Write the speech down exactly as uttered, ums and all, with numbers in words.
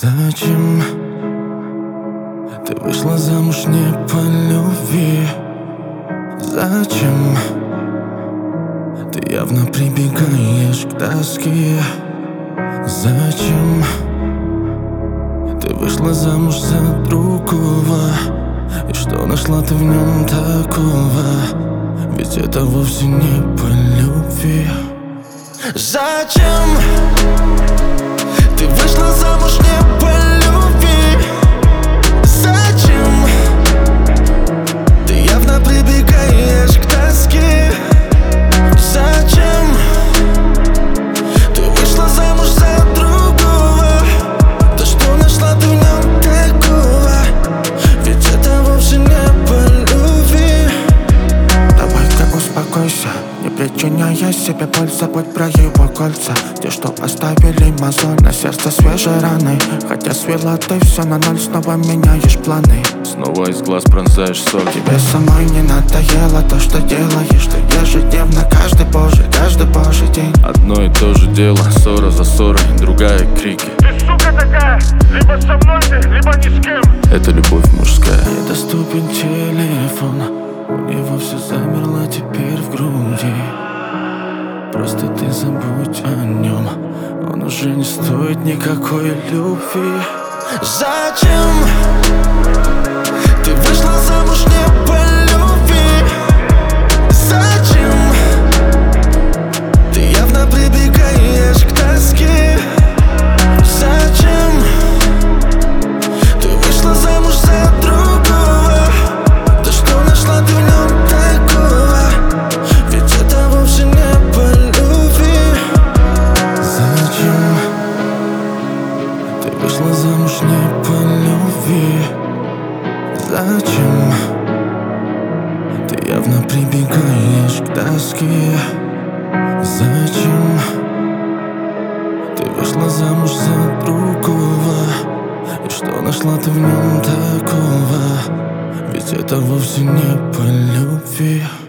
Зачем ты вышла замуж не по любви? Зачем ты явно прибегаешь к тоске? Зачем ты вышла замуж за другого? И что нашла ты в нем такого? Ведь это вовсе не по любви. Зачем ты вышла замуж не по любви? Зачем ты явно прибегаешь к тоске? Зачем ты вышла замуж за другого? Да что нашла ты в нем такого? Ведь это вовсе не по любви. Давай-ка успокойся, не причиняя себе боль, забудь про его кольца. Те, что оставили мозоль на сердце свежей раны. Хотя свела ты все на ноль, снова меняешь планы. Снова из глаз пронзаешь соль. Тебе самой не надоело то, что делаешь ты ежедневно, каждый божий, каждый божий день. Одно и то же дело, ссора за ссорой, другая крики. Ты сука такая, либо со мной ты, либо ни с кем. Это любовь мужская. Недоступен телефон, у него все замерло теперь в груди. Просто ты забудь о нем, он уже не стоит никакой любви. Зачем ты вышла замуж не по любви? Зачем ты явно прибегаешь к тоске? Зачем ты вышла замуж за другого? Да что нашла ты в нем такого? Ведь это вовсе не по любви. Зачем ты вышла замуж не по любви? Зачем ты явно прибегаешь к тоске? Зачем ты вышла замуж за другого? И что нашла ты в нем такого? Ведь это вовсе не по любви.